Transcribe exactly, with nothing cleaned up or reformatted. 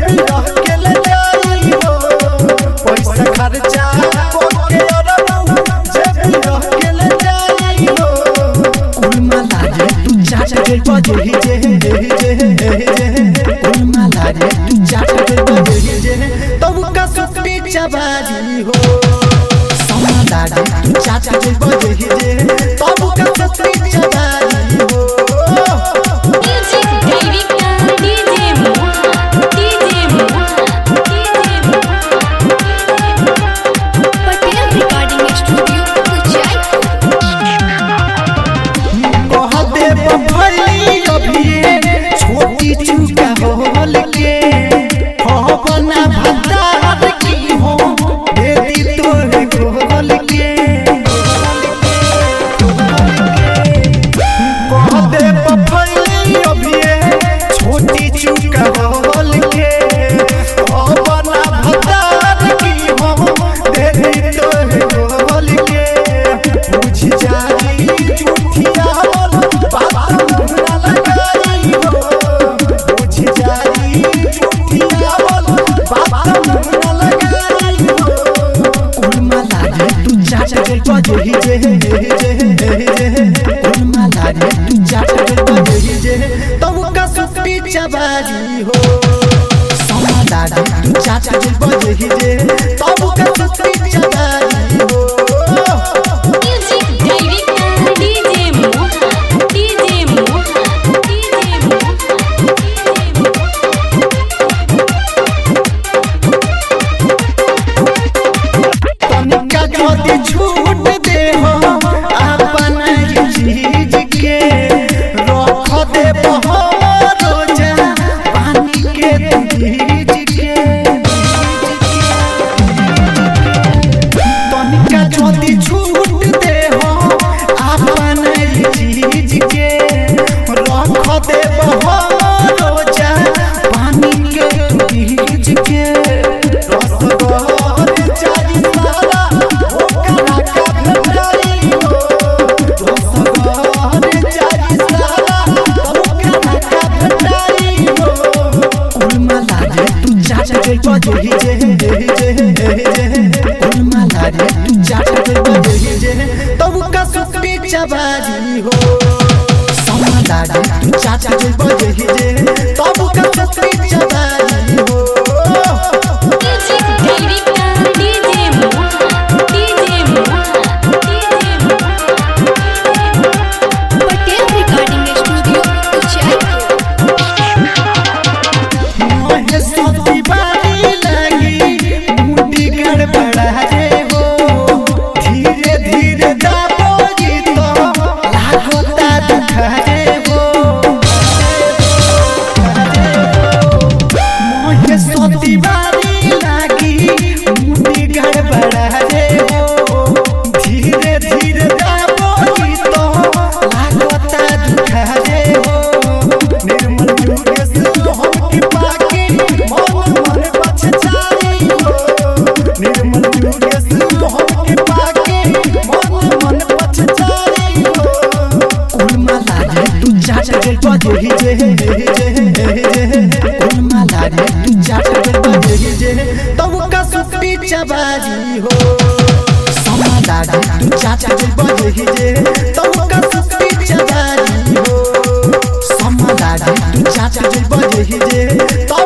बिरह के ले जाई हो पैसा खर्चा कोके अरबू जे बिरह के ले जाई हो कुल माला रे तू जाट के बजे जे जे जे कुल माला रे तू जाट के बजे जे तब का सुक्ति चबारी हो समाला रे तू जाट के बजे जे तब का सुक्ति चबारी हो छोटी चूका होल के हो बना भतार की हो दे दी तोरे गोल के कह दे पफली अभी छोटी चूका होल के हो बना भतार की हो दे दी तोरे गोल के बुझ जाई झूठिया बोल बात मुहरा लगाई हो बुझ जाई झूठिया बोल बात मुहरा लगाई हो कुल माला रे तू जाट के बजे जे जे कुल माला रे तू जाट के बजे जे तब का सुक्ति चबारी हो समाला रे तू जाट के बजे जे तब का सुक्ति चबारी हो झूठ दे हो अपन चीज के रख दे रोजा पानी के बीज के तनिका ज्योति झूठ दे हो अपन चीज के रख दे रोजा पानी के बीज के बजे जे कुल माला रे तू जाट के बजे जे तब का सुक्ति चबारी हो समाला रे तू जाट के बजे जे तब का सुक्ति चबारी हो दीवारी लागी मुंडी गड़बड़ा रे हो धीरे धीरे दाबोगी तो लागता दुखा रे हो निर्मल जुगे से हम की पाके मन मन पछताई हो निर्मल जुगे से हम की पाके मन मन पछताई हो कुल माला रे तू जाट के बजे जे कुल माला रे तू जाट के बजे जे तब का सुक्ति चबारी हो समाला रे तू जाट के बजे जे तब का सुक्ति चबारी हो समाला रे तू जाट के बजे जे